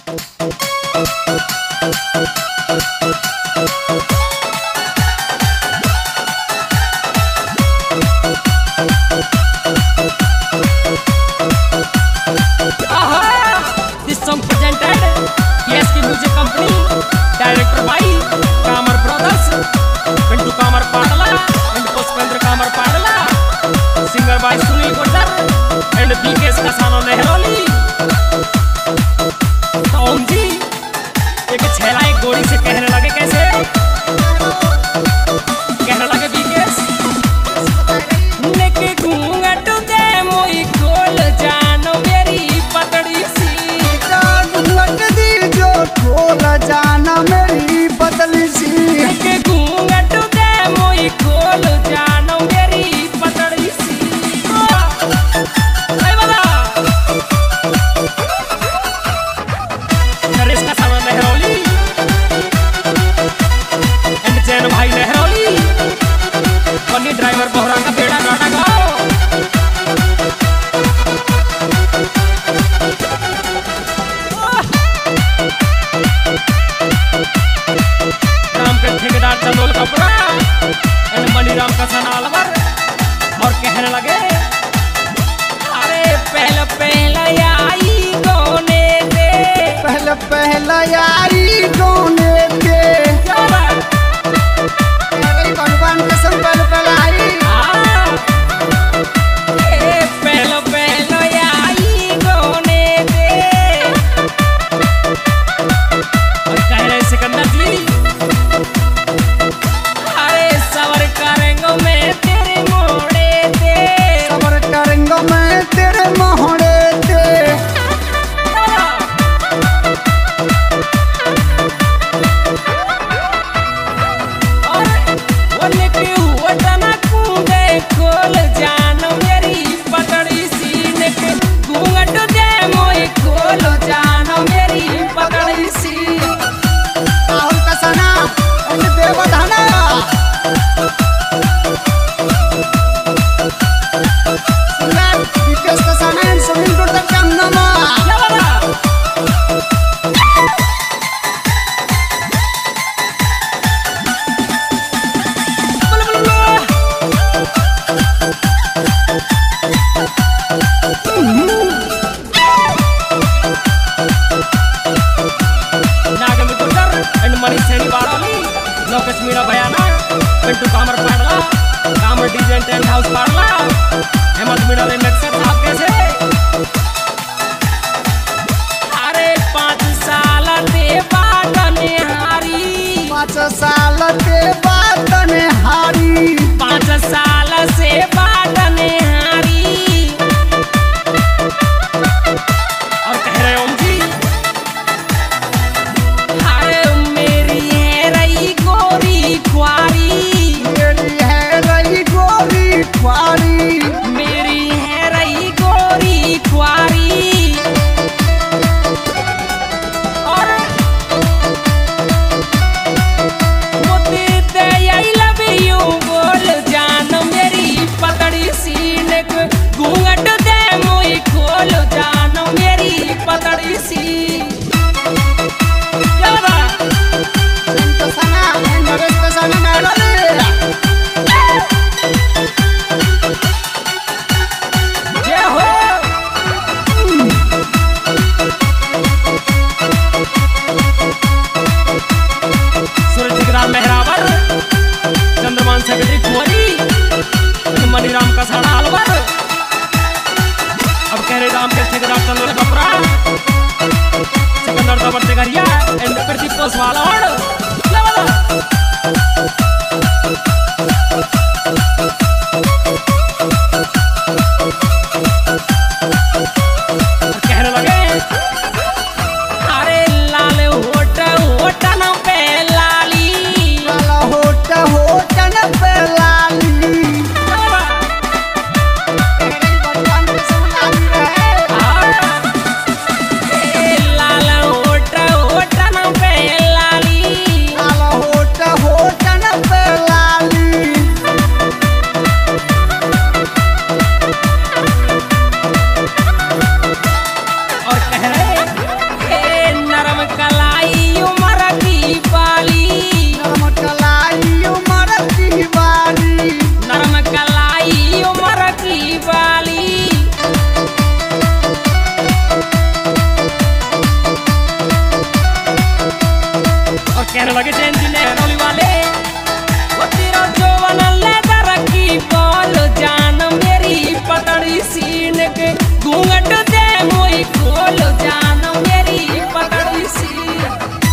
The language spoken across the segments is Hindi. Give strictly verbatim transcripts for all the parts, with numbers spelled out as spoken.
डायरेक्टर भाई कामर ब्रदर्स, पिंटू कामर पाडला एंड पुष्पेंद्र कामर पाडला, सिंगर भाई सुनील गुर्जर एंड बीकेएस का सानो नेहरोली। तो ओम जी एक छेला एक गोरी से कहने लगे, कैसे कहने लगे बीकेएस, नेके घूंघट दे मोई खोल जानो मेरी पतड़ी सी, घूंघट दी जो खोल जाना मेरी पतली सी, नेके घूंघट दे मोई खोल जानो मेरी पतड़ी सी। नहीं बता नरेश का सामान नेहरोली एंड जैन भाई नेहरोली, बनी ड्राइवर बोहरा का बेड़ा गाड़ा गाओ। राम के ठेकेदार चंदोल कपड़ा एंड मणिराम का सनालवर, और कहने लगे, अरे पहले पहले आई गोने दे, पहले पहला यारी गोने के भगवान कसम पहले पहला आई, ए पहले पहले आई गोने दे। और कह रहे सिकंदर जी, अरे सबर करेंगे मैं तेरे मोड़े दे, सबर करेंगे मैं तेरे मोहरे ते, खोल जानो मेरी पतड़ी सीने के घूंघट दे मोई खोल जानो मेरी पतड़ी सी। राहुल का सना एंड देवधाना, सुनर बीकेएस का सना एंड सुनील गुर्जर का नामा। लोकेश मीरा बयाना, पिंटू कामर पाडला, कामर डीजे टेंट हाउस पाडला, हेमंत मीरा ने मिक्सर साहब कैसे, अरे पाँच साल ते बाद निहारी, पाँच साल के बाद निहारी, पाँच साल से बाद निहारी। और कह रहे ओम जी, मेरी है रही गोरी ख्वारी, मेरी है रही गोरी ख्वारी। और कहने लगे जयंती नेहरोली वाले वो तेरा जौवन लेदर की बोल जान मेरी पतड़ी सीन के घूंघट दे मोई खोल जान मेरी पतड़ी सीन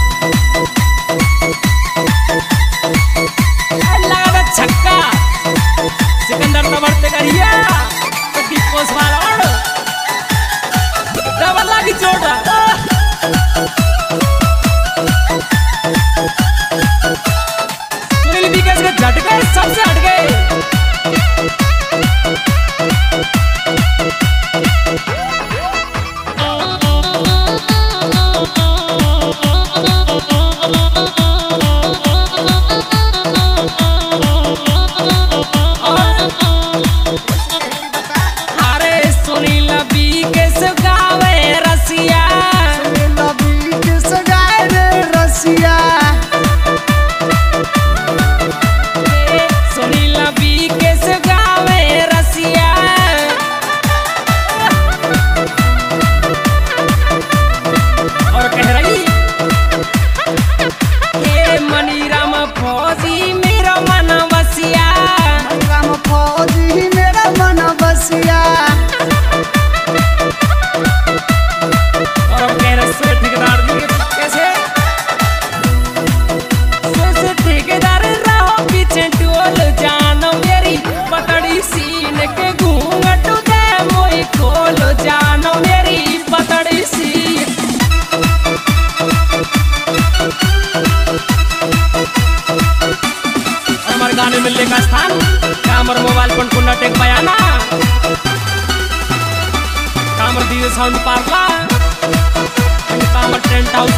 लगा छक्का सिकंदर तबड़ते करिया डिपोस वाला और डबल लगी चोटा सुनील विकेट के झटके सबसे हट गए गाने मिलने का स्थान कामर मोबाइल पर कुन्ना टेक बयाना कामर दिए साउंड पार्ला कामर टेंट हाउस